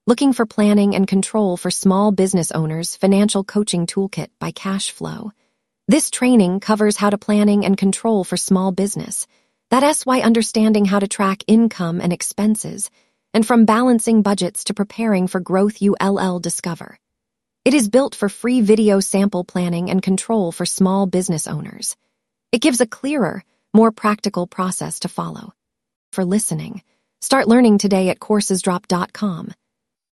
Looking for planning and control for small business owners financial coaching toolkit by Cashflow. This training covers how to planning and control for small business. That's why understanding how to track income and expenses, and from balancing budgets to preparing for growth you'll discover. It is built for free video sample planning and control for small business owners. It gives a clearer, more practical process to follow. For listening, start learning today at coursesdrop.com.